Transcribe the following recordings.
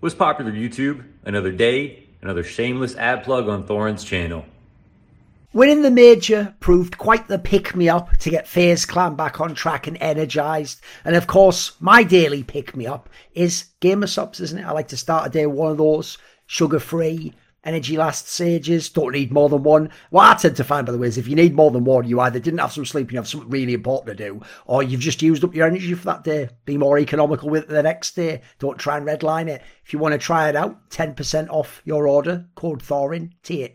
What's popular, YouTube? Another day, another shameless ad plug on Thorin's channel. Winning the major proved quite the pick-me-up to get FaZe Clan back on track and energised. And of course, my daily pick-me-up is Gamer Supps, isn't it? I like to start a day with one of those, sugar-free, energy lasts ages, don't need more than one. What I tend to find, by the way, is if you need more than one, you either didn't have some sleep and you have something really important to do, or you've just used up your energy for that day. Be more economical with it the next day. Don't try and redline it. If you want to try it out, 10% off your order, code Thorin,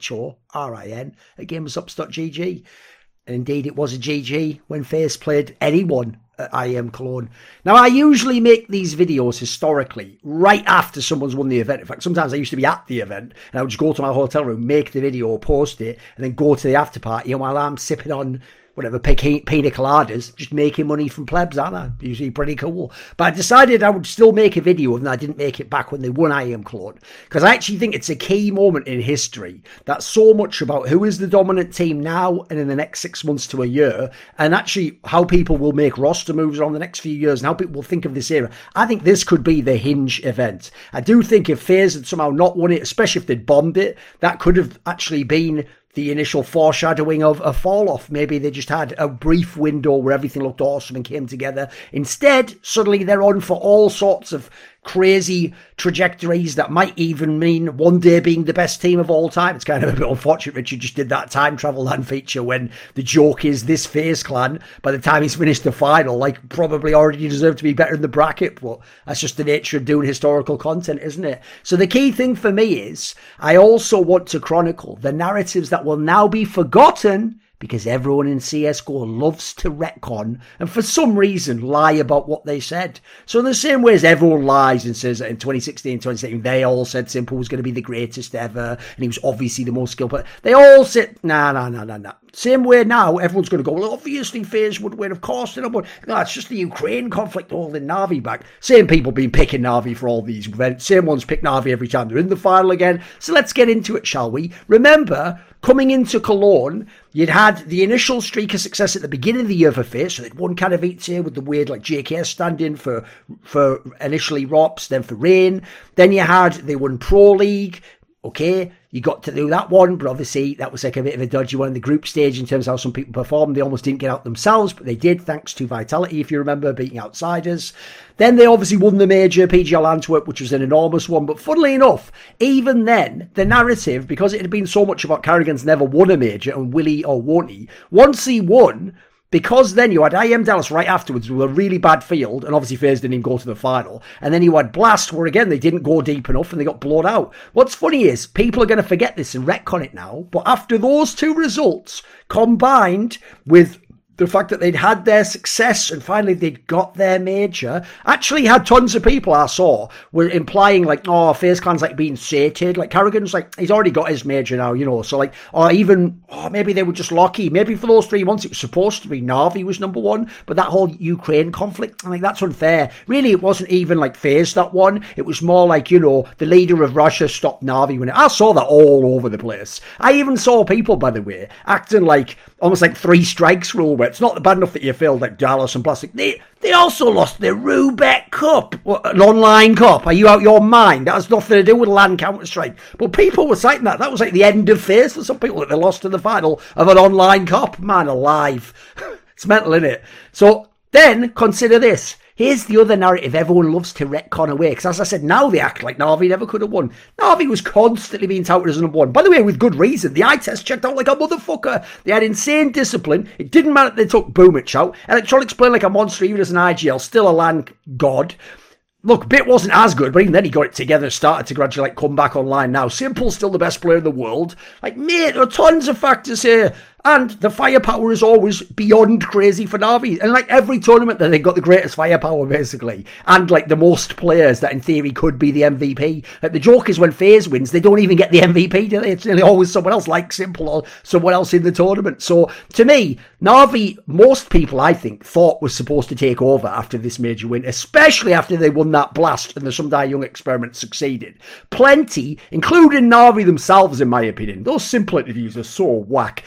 THORIN, at gamersupps.gg. And indeed, it was a GG when FaZe played anyone at IEM Cologne. Now, I usually make these videos historically right after someone's won the event. In fact, sometimes I used to be at the event and I would just go to my hotel room, make the video, post it, and then go to the after party. And while I'm sipping on whatever, pina coladas, just making money from plebs, aren't I? Usually pretty cool. But I decided I would still make a video, and I didn't make it back when they won IEM Cologne, because I actually think it's a key moment in history that's so much about who is the dominant team now and in the next 6 months to a year, and actually how people will make roster moves on the next few years and how people will think of this era. I think this could be the hinge event. I do think if FaZe had somehow not won it, especially if they'd bombed it, that could have actually been the initial foreshadowing of a fall-off. Maybe they just had a brief window where everything looked awesome and came together. Instead, suddenly they're on for all sorts of crazy trajectories that might even mean one day being the best team of all time. It's kind of a bit unfortunate Richard just did that time travel land feature when the joke is this FaZe Clan, by the time he's finished the final, like, probably already deserved to be better in the bracket, but that's just the nature of doing historical content, isn't it? So the key thing for me is I also want to chronicle the narratives that will now be forgotten because everyone in CSGO loves to retcon and for some reason lie about what they said. So in the same way as everyone lies and says that in 2016, 2017, they all said Simple was going to be the greatest ever and he was obviously the most skilled player. They all said, nah. Same way now, everyone's going to go, well, obviously FaZe would win, of course. No, it's just the Ukraine conflict holding Na'Vi back. Same people been picking Na'Vi for all these events. Same ones pick Na'Vi every time they're in the final again. So let's get into it, shall we? Remember, coming into Cologne, you'd had the initial streak of success at the beginning of the year for FaZe. So they'd won Katowice with the weird like JKS stand-in for initially ROPS, then for Rain. Then they won Pro League. Okay, you got to do that one, but obviously that was like a bit of a dodgy one in the group stage in terms of how some people performed. They almost didn't get out themselves, but they did thanks to Vitality, if you remember, beating Outsiders. Then they obviously won the major, PGL Antwerp, which was an enormous one. But funnily enough, even then, the narrative, because it had been so much about Carrigan's never won a major and will he or won't he, once he won, because then you had IEM Dallas right afterwards with a really bad field, and obviously FaZe didn't even go to the final. And then you had Blast, where again, they didn't go deep enough and they got blown out. What's funny is, people are going to forget this and retcon it now, but after those two results, combined with the fact that they'd had their success and finally they'd got their major, actually had tons of people I saw were implying like, oh, FaZe Clan's like being sated. Like Carrigan's like, he's already got his major now, you know. So like, or even, maybe they were just lucky. Maybe for those 3 months it was supposed to be Na'Vi was number one, but that whole Ukraine conflict, I mean, that's unfair. Really, it wasn't even like FaZe that won. It was more like, you know, the leader of Russia stopped Na'Vi winning. I saw that all over the place. I even saw people, by the way, acting like almost like 3 strikes rule, where it's not bad enough that you failed like Dallas and Plastic. They also lost the Rubek Cup, an online cup. Are you out your mind? That has nothing to do with LAN Counter-Strike. But people were citing that. That was like the end of FaZe for some people, that they lost in the final of an online cup. Man alive. It's mental, isn't it? So then consider this. Here's the other narrative everyone loves to retcon away. Because as I said, now they act like Na'Vi never could have won. Na'Vi was constantly being touted as number one. By the way, with good reason. The eye test checked out like a motherfucker. They had insane discipline. It didn't matter that they took Boomich out. Electronics playing like a monster even as an IGL. Still a LAN god. Look, Bit wasn't as good, but even then he got it together and started to gradually come back online now. Simple's still the best player in the world. Like, mate, there are tons of factors here. And the firepower is always beyond crazy for Na'Vi. And like every tournament that they've got the greatest firepower, basically. And like the most players that in theory could be the MVP. Like the joke is when FaZe wins, they don't even get the MVP, do they? It's nearly always someone else like Simple or someone else in the tournament. So to me, Na'Vi, most people I think thought was supposed to take over after this major win, especially after they won that Blast and the Sundai Young experiment succeeded. Plenty, including Na'Vi themselves in my opinion. Those Simple interviews are so whack. It's the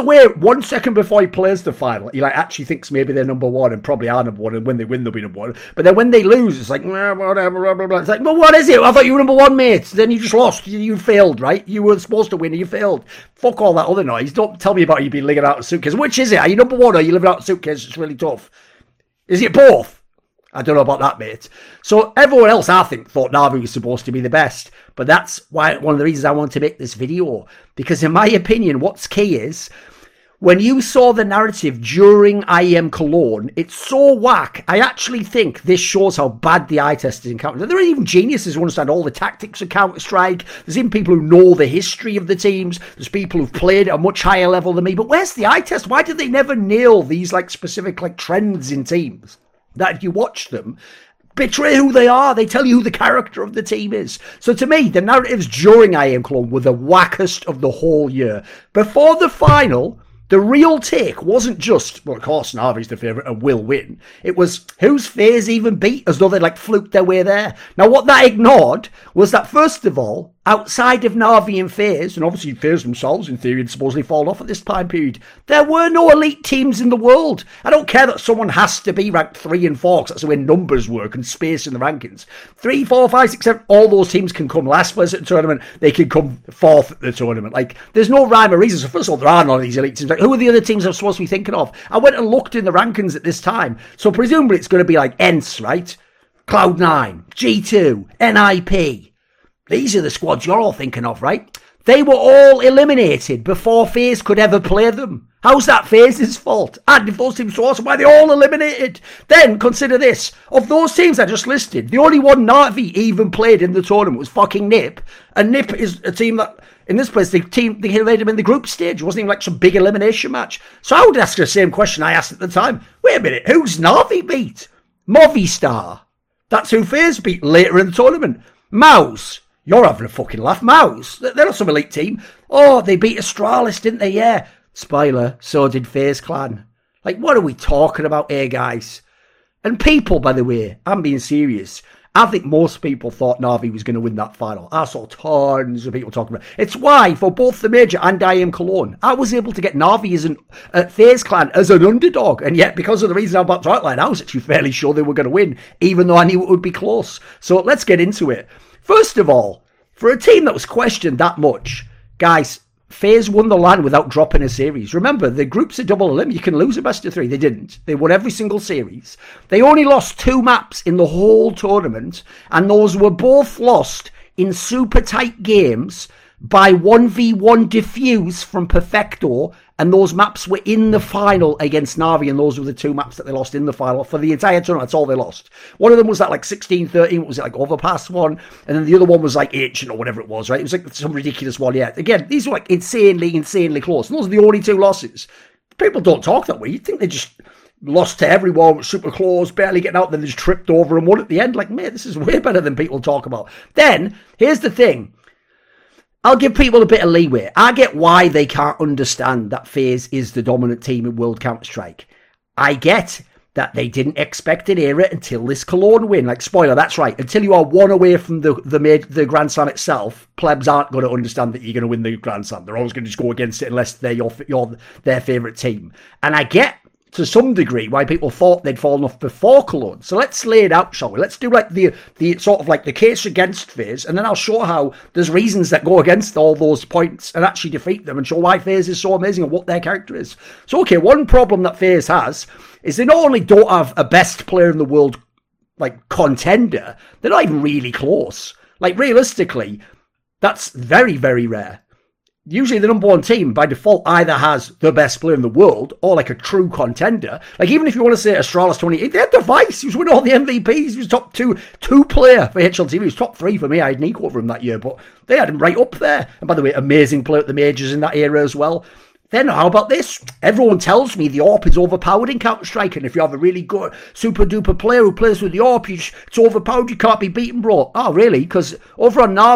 way 1 second before he plays the final, he like actually thinks maybe they're number one and probably are number one, and when they win, they'll be number one. But then when they lose, it's like, whatever, blah, blah, blah. It's like, well, what is it? I thought you were number one, mate. Then you just lost. You failed, right? You were supposed to win and you failed. Fuck all that other noise. Don't tell me about you being living out of a suitcase. Which is it? Are you number one or are you living out of a suitcase? It's really tough. Is it both? I don't know about that, mate. So everyone else, I think, thought Na'Vi was supposed to be the best. But that's why one of the reasons I want to make this video. Because in my opinion, what's key is, when you saw the narrative during IEM Cologne, it's so whack. I actually think this shows how bad the eye test is in Counter-Strike. There are even geniuses who understand all the tactics of Counter-Strike. There's even people who know the history of the teams. There's people who've played at a much higher level than me. But where's the eye test? Why did they never nail these like specific like trends in teams? That if you watch them, betray who they are. They tell you who the character of the team is. So to me, the narratives during IEM Cologne were the wackest of the whole year. Before the final, the real take wasn't just, well, of course, Na'Vi's the favourite and will win. It was, who's FaZe even beat? As though they'd like fluked their way there. Now, what that ignored was that, first of all, outside of Na'Vi and FaZe, and obviously FaZe themselves, in theory, had supposedly fallen off at this time period, there were no elite teams in the world. I don't care that someone has to be ranked 3 and 4, because that's the way numbers work and space in the rankings. 3, 4, 5, 6, 7, all those teams can come last place at the tournament. They can come fourth at the tournament. Like, there's no rhyme or reason. So first of all, there are none of these elite teams. Like, who are the other teams I'm supposed to be thinking of? I went and looked in the rankings at this time. So presumably it's going to be like ENCE, right? Cloud9, G2, NIP. These are the squads you're all thinking of, right? They were all eliminated before FaZe could ever play them. How's that FaZe's fault? And if those teams were awesome, why are they all eliminated? Then consider this. Of those teams I just listed, the only one Na'Vi even played in the tournament was fucking NiP. And NiP is a team that, in this place, they eliminated them in the group stage. It wasn't even like some big elimination match. So I would ask the same question I asked at the time. Wait a minute, who's Na'Vi beat? Movistar. That's who FaZe beat later in the tournament. Mouse. You're having a fucking laugh. Mouse. They're not some elite team. Oh, they beat Astralis, didn't they? Yeah. Spoiler, so did FaZe Clan. Like, what are we talking about here, guys? And people, by the way, I'm being serious. I think most people thought Na'Vi was going to win that final. I saw tons of people talking about it. It's why, for both the Major and IEM Cologne, I was able to get Na'Vi as FaZe Clan as an underdog. And yet, because of the reason I'm about to outline, I was actually fairly sure they were going to win, even though I knew it would be close. So let's get into it. First of all, for a team that was questioned that much, guys, FaZe won the LAN without dropping a series. Remember, the group's a double elim. You can lose a best of 3. They didn't. They won every single series. They only lost 2 maps in the whole tournament, and those were both lost in super tight games by 1v1 defuse from Perfecto, and those maps were in the final against Na'Vi, and those were the 2 maps that they lost in the final for the entire tournament. That's all they lost. One of them was that like 16-13, what was it, like Overpass one, and then the other one was like H or whatever it was, right? It was like some ridiculous one, yeah. Again, these were like insanely close, and those are the only 2 losses. People don't talk that way. You'd think they just lost to everyone, super close, barely getting out, then they just tripped over and won at the end. Like, mate, this is way better than people talk about. Then, here's the thing. I'll give people a bit of leeway. I get why they can't understand that FaZe is the dominant team in World Counter-Strike. I get that they didn't expect an era until this Cologne win. Like, spoiler, that's right. Until you are 1 away from the Grand Slam itself, plebs aren't going to understand that you're going to win the Grand Slam. They're always going to just go against it unless they're their favourite team. And I get, to some degree, why people thought they'd fallen off before Cologne. So let's lay it out, shall we? Let's do like the sort of like the case against FaZe, and then I'll show how there's reasons that go against all those points and actually defeat them, and show why FaZe is so amazing and what their character is. So okay, one problem that FaZe has is they not only don't have a best player in the world like contender, they're not even really close. Like realistically, that's very, very rare. Usually the number 1 team by default either has the best player in the world or like a true contender. Like even if you want to say Astralis 28, they had Device. He was winning all the MVPs. He was top two player for HLTV. He was top 3 for me. I had Nico over him that year, but they had him right up there. And by the way, amazing player at the majors in that era as well. Then how about this? Everyone tells me the AWP is overpowered in Counter-Strike, and if you have a really good super duper player who plays with the AWP, it's overpowered, you can't be beaten, bro. Oh, really? Because over on Na'Vi,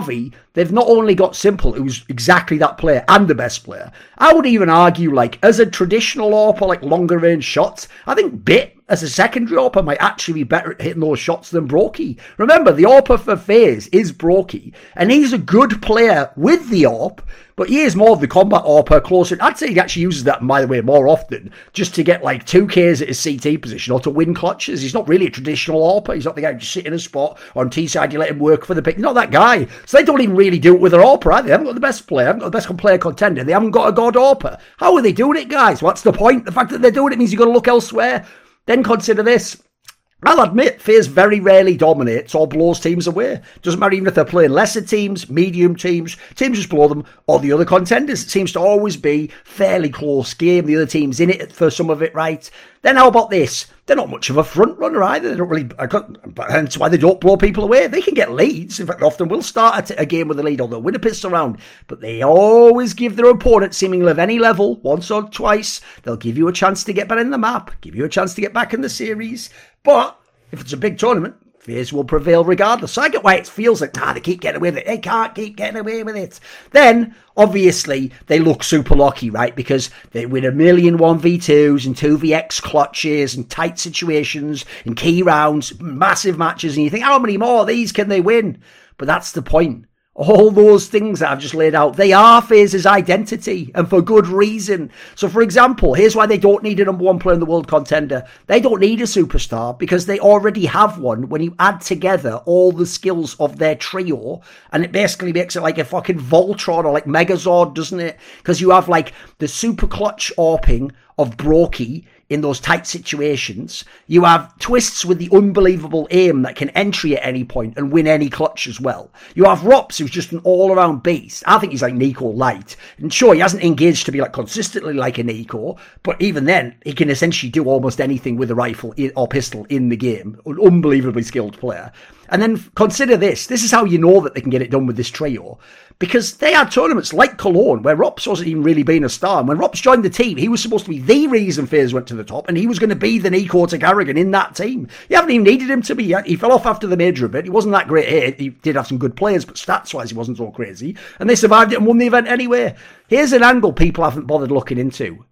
they've not only got Simple, who's exactly that player, and the best player. I would even argue, like, as a traditional AWPer, like longer range shots, I think Bit, as a secondary AWPer, might actually be better at hitting those shots than Brokey. Remember, the AWPer for FaZe is Brokey, and he's a good player with the AWP, but he is more of the combat AWPer closer. I'd say he actually uses that, by the way, more often, just to get like 2Ks at his CT position or to win clutches. He's not really a traditional AWPer. He's not the guy who just sit in a spot on T-side, you let him work for the pick. He's not that guy. So they don't even really do it with their AWPer, either. They haven't got the best player, they haven't got the best player contender, they haven't got a god AWPer. How are they doing it, guys? What's the point? The fact that they're doing it means you've got to look elsewhere. Then consider this. I'll admit, FaZe very rarely dominates or blows teams away. Doesn't matter even if they're playing lesser teams, medium teams just below them, or the other contenders. It seems to always be fairly close game. The other team's in it for some of it, right? Then how about this? They're not much of a front runner either. They don't really, hence why they don't blow people away. They can get leads. In fact, they often will start a game with a lead, or they'll win a pistol round. But they always give their opponent, seemingly of any level, once or twice, they'll give you a chance to get back in the map, give you a chance to get back in the series. But if it's a big tournament, FaZe will prevail regardless. So I get why it feels like, they keep getting away with it. They can't keep getting away with it. Then, obviously, they look super lucky, right? Because they win a million 1v2s and 2vx clutches and tight situations and key rounds, massive matches. And you think, how many more of these can they win? But that's the point. All those things that I've just laid out, they are FaZe's identity, and for good reason. So, for example, here's why they don't need a number one player in the world contender. They don't need a superstar because they already have one when you add together all the skills of their trio, and it basically makes it like a fucking Voltron or like Megazord, doesn't it? Because you have like the super clutch AWPing of Brokey in those tight situations. You have Twists with the unbelievable aim that can entry at any point and win any clutch as well. You have Rops, who's just an all-around beast. I think he's like Nico light. And sure, he hasn't engaged to be like consistently like a Nico, but even then, he can essentially do almost anything with a rifle or pistol in the game. An unbelievably skilled player. And then consider this. This is how you know that they can get it done with this trio. Because they had tournaments like Cologne where Rops wasn't even really being a star. And when Rops joined the team, he was supposed to be the reason FaZe went to the top, and he was going to be the Nico to Garrigan in that team. You haven't even needed him to be yet. He fell off after the major a bit. He wasn't that great here. He did have some good players, but stats-wise he wasn't so crazy. And they survived it and won the event anyway. Here's an angle people haven't bothered looking into.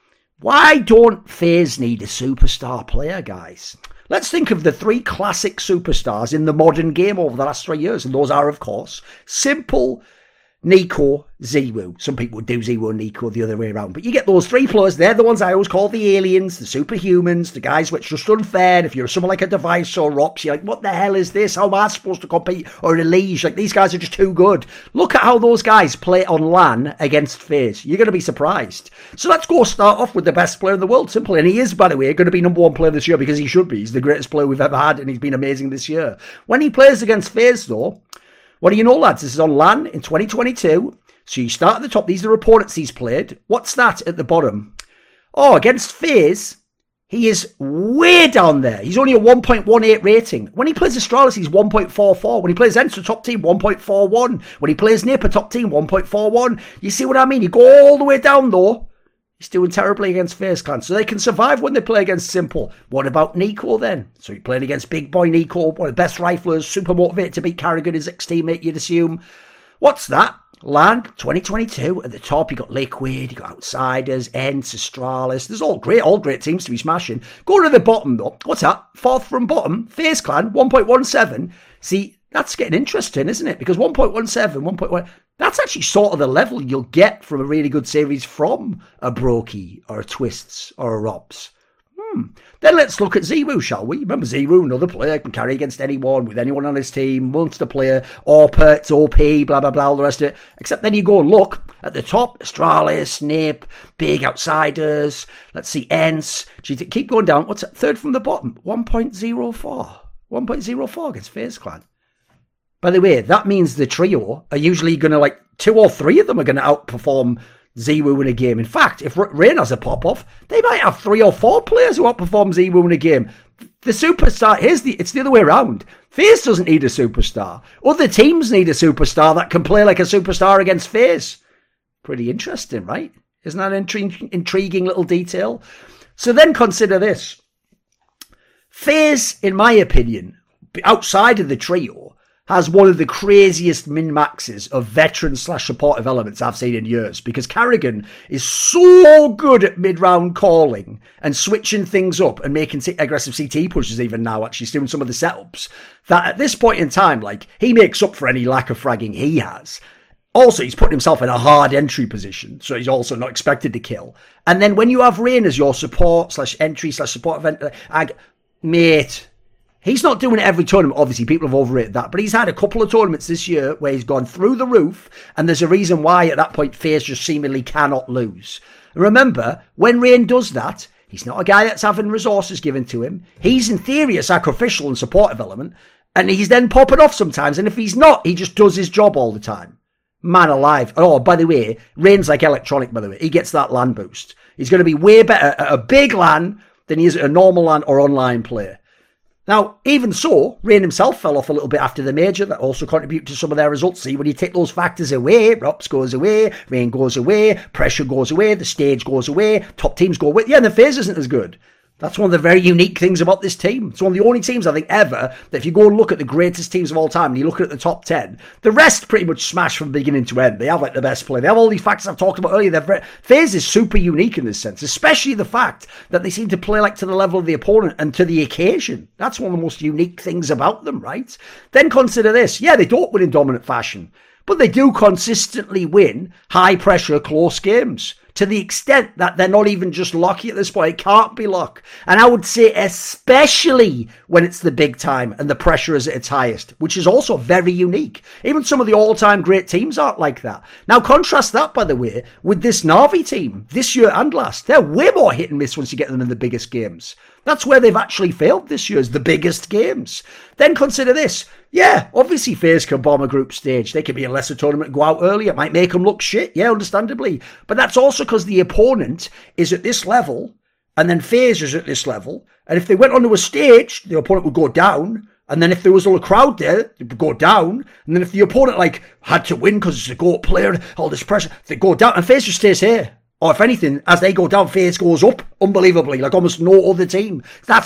Why don't FaZe need a superstar player, guys? Let's think of the three classic superstars in the modern game over the last 3 years. And those are, of course, Simple, Nico, ZywOo. Some people would do ZywOo and Nico the other way around. But you get those three players. They're the ones I always call the aliens, the superhumans, the guys which are just unfair. And if you're someone like a Device or Rops, you're like, what the hell is this? How am I supposed to compete? Or an Elige? Like, these guys are just too good. Look at how those guys play on LAN against FaZe. You're going to be surprised. So let's go start off with the best player in the world, Simple. And he is, by the way, going to be number one player this year because he should be. He's the greatest player we've ever had, and he's been amazing this year. When he plays against FaZe, though, what do you know, lads? This is on LAN in 2022. So you start at the top. These are opponents he's played. What's that at the bottom? Oh, against FaZe, he is way down there. He's only a 1.18 rating. When he plays Astralis, he's 1.44. When he plays Entra top team, 1.41. When he plays Nipper top team, 1.41. You see what I mean? You go all the way down, though. He's doing terribly against FaZe Clan. So they can survive when they play against Simple. What about Nico then? So he's playing against Big Boy Nico, one of the best riflers, super motivated to beat Carrigan, his ex-teammate, you'd assume. What's that? LAN 2022. At the top, you got Liquid, you got Outsiders, Ents, Astralis. There's all great teams to be smashing. Go to the bottom, though. What's that? Fourth from bottom, FaZe Clan, 1.17. See, that's getting interesting, isn't it? Because 1.17, 1.1... that's actually sort of the level you'll get from a really good series from a Brokey or a Twists or a Robs. Then let's look at ZywOo, shall we? Remember ZywOo, another player, can carry against anyone, with anyone on his team, monster player, AWPer, it's OP, blah, blah, blah, all the rest of it. Except then you go and look at the top, Astralis, Nip, Big Outsiders, let's see, Ents. Keep going down. What's that? Third from the bottom, 1.04. 1.04 against FaZe Clan. By the way, that means the trio are usually going to, like, 2 or 3 of them are going to outperform ZywOo in a game. In fact, if Rain has a pop-off, they might have 3 or 4 players who outperform ZywOo in a game. The superstar, it's the other way around. FaZe doesn't need a superstar. Other teams need a superstar that can play like a superstar against FaZe. Pretty interesting, right? Isn't that an intriguing little detail? So then consider this. FaZe, in my opinion, outside of the trio, has one of the craziest min-maxes of veteran/supportive elements I've seen in years, because Carrigan is so good at mid-round calling and switching things up and making aggressive CT pushes even now, actually doing some of the setups, that at this point in time, like, he makes up for any lack of fragging he has. Also, he's putting himself in a hard entry position, so he's also not expected to kill. And then when you have Rain as your support/entry/support event, mate, he's not doing it every tournament. Obviously, people have overrated that, but he's had a couple of tournaments this year where he's gone through the roof, and there's a reason why at that point FaZe just seemingly cannot lose. Remember, when Rain does that, he's not a guy that's having resources given to him. He's in theory a sacrificial and supportive element, and he's then popping off sometimes, and if he's not, he just does his job all the time. Man alive. Oh, by the way, Rain's like electronic, by the way. He gets that LAN boost. He's going to be way better at a big LAN than he is at a normal LAN or online player. Now, even so, Rain himself fell off a little bit after the major. That also contributed to some of their results. See, when you take those factors away, Rops goes away, Rain goes away, pressure goes away, the stage goes away, top teams go away. Yeah, and the FaZe isn't as good. That's one of the very unique things about this team. It's one of the only teams, I think, ever, that if you go and look at the greatest teams of all time and you look at the top 10, the rest pretty much smash from beginning to end. They have, like, the best play. They have all these factors I've talked about earlier. FaZe is super unique in this sense, especially the fact that they seem to play, like, to the level of the opponent and to the occasion. That's one of the most unique things about them, right? Then consider this. Yeah, they don't win in dominant fashion, but they do consistently win high-pressure, close games. To the extent that they're not even just lucky at this point. It can't be luck. And I would say especially when it's the big time and the pressure is at its highest, which is also very unique. Even some of the all-time great teams aren't like that. Now contrast that, by the way, with this Na'Vi team, this year and last. They're way more hit and miss once you get them in the biggest games. That's where they've actually failed this year, is the biggest games. Then consider this. Yeah, obviously FaZe can bomb a group stage. They could be a lesser tournament and go out early. It might make them look shit. Yeah, understandably. But that's also because the opponent is at this level, and then FaZe is at this level. And if they went onto a stage, the opponent would go down. And then if there was all a crowd there, it would go down. And then if the opponent, like, had to win because it's a GOAT player, all this pressure, they go down. And FaZe just stays here. Or if anything, as they go down, FaZe goes up, unbelievably, like almost no other team. That's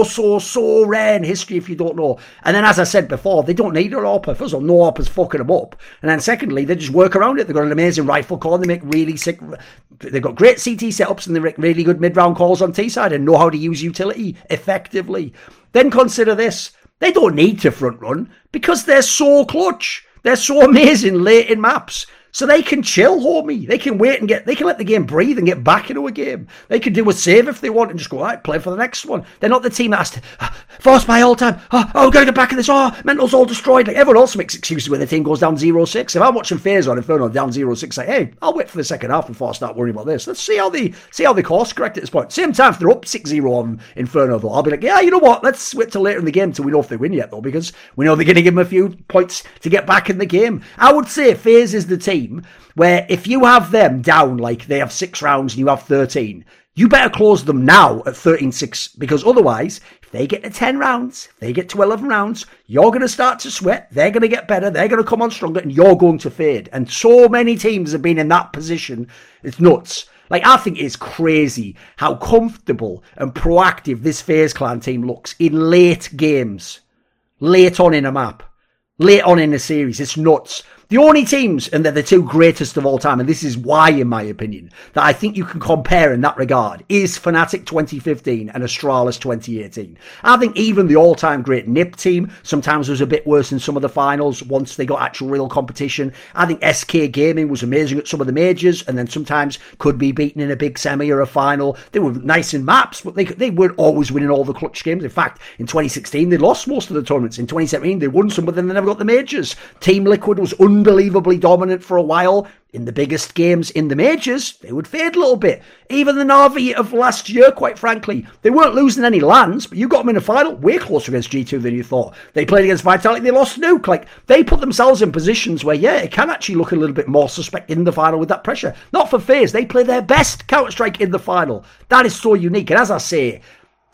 so rare in history if you don't know. And then, as I said before, they don't need an AWPer. First of all, no AWPer's fucking them up. And then secondly, they just work around it. They've got an amazing rifle call, and they make really sick... They've got great CT setups, and they make really good mid-round calls on T-side and know how to use utility effectively. Then consider this. They don't need to front run because they're so clutch. They're so amazing late in maps. So they can chill, homie. They can wait and they can let the game breathe and get back into a game. They can do a save if they want and just go, all right, play for the next one. They're not the team that has to force my all time. Oh, gotta get back in this. Oh, mental's all destroyed. Like everyone else makes excuses when the team goes down 0-6. If I'm watching FaZe on Inferno down 0-6, say, hey, I'll wait for the second half before I start worrying about this. Let's see how they course correct at this point. Same time, if they're up 6-0 on Inferno, though, I'll be like, yeah, you know what? Let's wait till later in the game till we know if they win yet, though, because we know they're going to give them a few points to get back in the game. I would say FaZe is the team where if you have them down, like they have 6 rounds and you have 13, you better close them now at 13-6, because otherwise, if they get to 10 rounds, if they get to 11 rounds, you're going to start to sweat, they're going to get better, they're going to come on stronger, and you're going to fade. And so many teams have been in that position, it's nuts. Like, I think it's crazy how comfortable and proactive this FaZe Clan team looks in late games, late on in a map, late on in a series. It's nuts. The only teams, and they're the 2 greatest of all time, and this is why, in my opinion, that I think you can compare in that regard, is Fnatic 2015 and Astralis 2018. I think even the all-time great NiP team sometimes was a bit worse in some of the finals once they got actual real competition. I think SK Gaming was amazing at some of the majors, and then sometimes could be beaten in a big semi or a final. They were nice in maps, but they weren't always winning all the clutch games. In fact, in 2016, they lost most of the tournaments. In 2017, they won some, but then they never got the majors. Team Liquid was unbelievably dominant for a while. In the biggest games in the majors, they would fade a little bit. Even the Na'Vi of last year, quite frankly, they weren't losing any lands, but you got them in a final way closer against G2 than you thought. They played against Vitality, they lost Nuke. Like, they put themselves in positions where, yeah, it can actually look a little bit more suspect in the final with that pressure. Not for FaZe, they play their best Counter-Strike in the final. That is so unique, and as I say,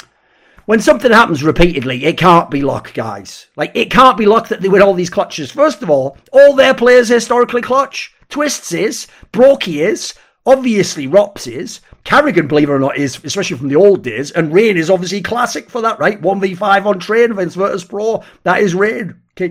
when something happens repeatedly, it can't be luck, guys. Like, it can't be luck that they win all these clutches. First of all their players historically clutch. Twists is, Brokey is, obviously Rops is, Carrigan, believe it or not, is, especially from the old days, and Rain is obviously classic for that, right? 1v5 on train against Virtus Pro, that is Rain.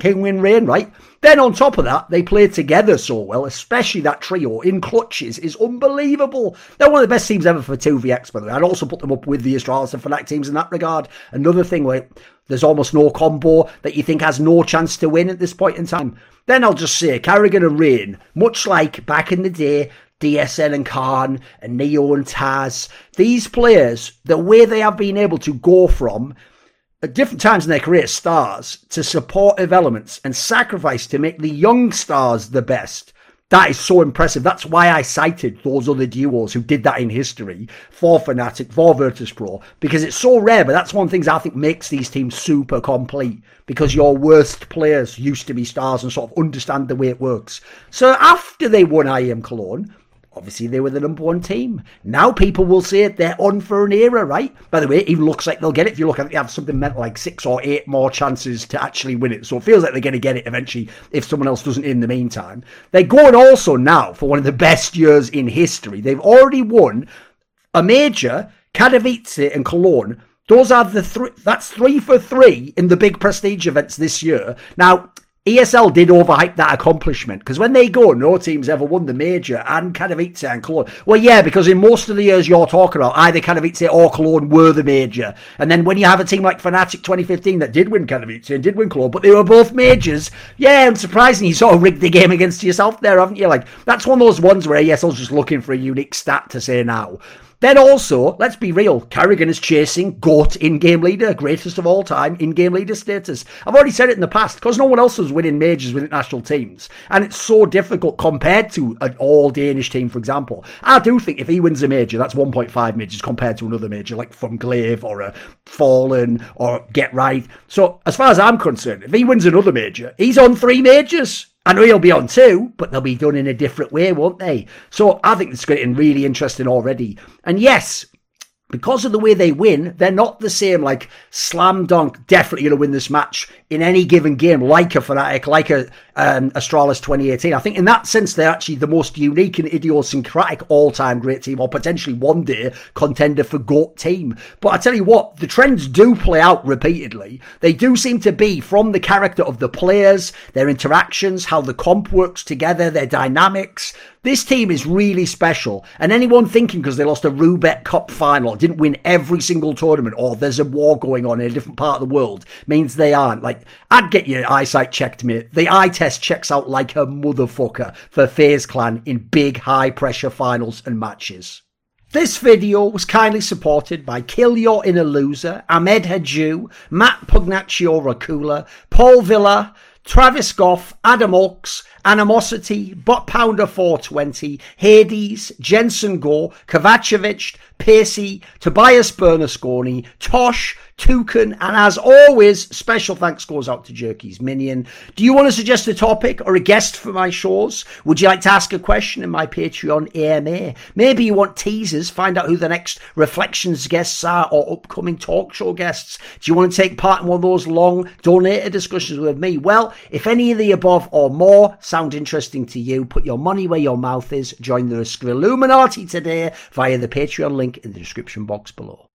King Win Rain, right? Then on top of that, they play together so well, especially that trio in clutches is unbelievable. They're one of the best teams ever for 2vX, by the way. I'd also put them up with the Astralis and Fnatic teams in that regard. Another thing where there's almost no combo that you think has no chance to win at this point in time. Then I'll just say, Karrigan and Rain, much like back in the day, DSN and Khan and Neo and Taz, these players, the way they have been able to go from at different times in their career, stars to supportive elements and sacrifice to make the young stars the best. That is so impressive. That's why I cited those other duos who did that in history for Fnatic, for Virtus.pro, because it's so rare, but that's one of the things I think makes these teams super complete, because your worst players used to be stars and sort of understand the way it works. So after they won IEM Cologne, obviously, they were the number one team. Now people will say they're on for an era, right? By the way, it even looks like they'll get it. If you look, I think they have something meant like 6 or 8 more chances to actually win it. So it feels like they're going to get it eventually if someone else doesn't in the meantime. They're going also now for one of the best years in history. They've already won a major, Katowice and Cologne. Those are the three. That's 3 for 3 in the big prestige events this year. Now, ESL did overhype that accomplishment, because when they go, no team's ever won the major and Katowice and Cologne. Well, yeah, because in most of the years you're talking about, either Katowice or Cologne were the major. And then when you have a team like Fnatic 2015 that did win Katowice and did win Cologne, but they were both majors, yeah, unsurprisingly, you sort of rigged the game against yourself there, haven't you? Like, that's one of those ones where ESL's just looking for a unique stat to say now. Then also, let's be real, Karrigan is chasing GOAT in-game leader, greatest of all time, in-game leader status. I've already said it in the past, because no one else was winning majors with national teams. And it's so difficult compared to an all-Danish team, for example. I do think if he wins a major, that's 1.5 majors compared to another major, like from Glaive or a Fallen or Get Right. So, as far as I'm concerned, if he wins another major, he's on 3 majors. I know he'll be on 2, but they'll be done in a different way, won't they? So I think it's getting really interesting already. And yes, because of the way they win, they're not the same, like, slam dunk, definitely going to win this match in any given game, like a Fnatic, like a Astralis 2018. I think in that sense, they're actually the most unique and idiosyncratic all-time great team, or potentially one day contender for GOAT team. But I tell you what, the trends do play out repeatedly. They do seem to be from the character of the players, their interactions, how the comp works together, their dynamics. This team is really special, and anyone thinking because they lost a Rubek Cup final, didn't win every single tournament, or there's a war going on in a different part of the world, means they aren't. Like, I'd get your eyesight checked, mate. The eye test checks out like a motherfucker for FaZe Clan in big, high-pressure finals and matches. This video was kindly supported by Kill Your Inner Loser, Ahmed Haju, Matt Pugnaccio Racula, Paul Villa, Travis Goff, Adam Oaks, Animosity, Bot Pounder 420, Hades, Jensen Go, Kovacevic, Pacey, Tobias Bernasconi, Tosh, Toucan, and as always, special thanks goes out to Jerky's Minion. Do you want to suggest a topic or a guest for my shows? Would you like to ask a question in my Patreon AMA? Maybe you want teasers, find out who the next Reflections guests are or upcoming talk show guests. Do you want to take part in one of those long donated discussions with me? Well, if any of the above or more sound interesting to you, put your money where your mouth is. Join the Illuminati today via the Patreon link in the description box below.